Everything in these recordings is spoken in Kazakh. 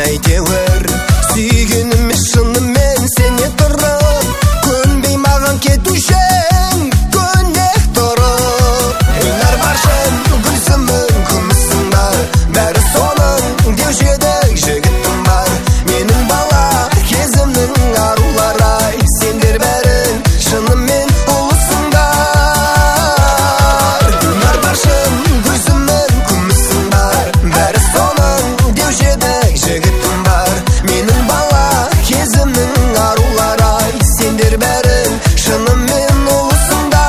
әйтеуір сүйгенім шынымен сене тұрып, көнбей маған кетушің көнек тұрып. Гүллер баршын гүлсімін күмісің бар, бәрі соның деуші еді жігітім бар. Менің бала кезімнің арулары-ай, сендер бәрін шынымен ұлысыңдар. Гүллер баршын гүлсімін күмісің бар, бәрі соның деуші еді жігітім бар. Менің бала кезімнің арулары-ай, сендер бәрін шынымен ұлысыңдар.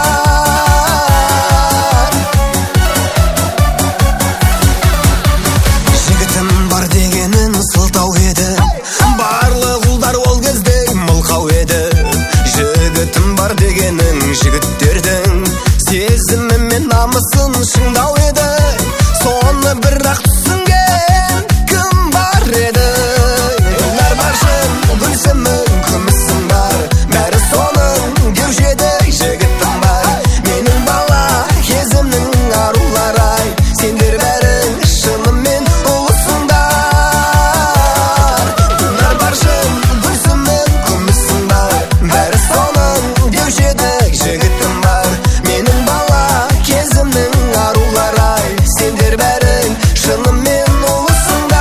Жігітім бар дегенін сылтау еді, барлық ұлдар ол кезде мылқау еді. Жігітім бар дегенің жігіттердің сезімі мен намысын шыңдау еді. Соны бірақ түсінген кім бар еді? Гүллер баршын гүлсімін күмісің бар, бәрі соның деуші еді жігітім бар. Менің бала кезімнің арулары-ай, сендер бәрін шынымен ұлысыңдар. Гүллер баршын гүлсімін күмісің бар, бәрі соның деуші еді жігітім бар. Менің бала кезімнің арулары-ай, сендер бәрін шынымен ұлысыңдар.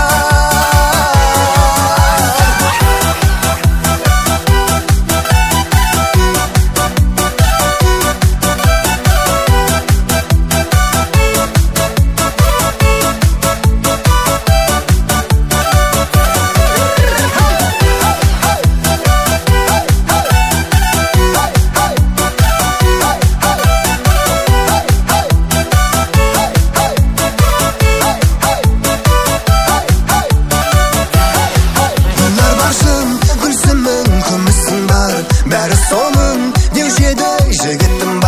Гүллер баршын гүлсімін күмісің бар, бәрі соның деуші еді жігітім бар.